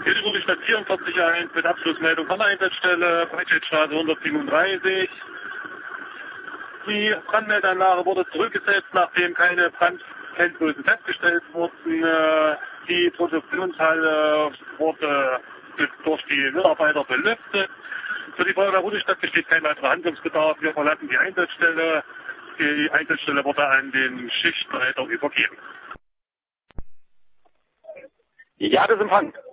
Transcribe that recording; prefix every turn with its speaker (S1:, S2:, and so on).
S1: Tilburg Stadt 44.1 mit Abschlussmeldung von der Einsatzstelle, Breitscheidstraße 137. Die Brandmeldeanlage wurde zurückgesetzt, nachdem keine Brandkenngrößen festgestellt wurden. Die Produktionshalle wurde durch die Mitarbeiter belüftet. Für die Feuerwehr Rudolstadt besteht kein weiterer Handlungsbedarf. Wir verlassen die Einsatzstelle. Die Einsatzstelle wurde an den Schichtleiter übergeben.
S2: Ja, das Empfang.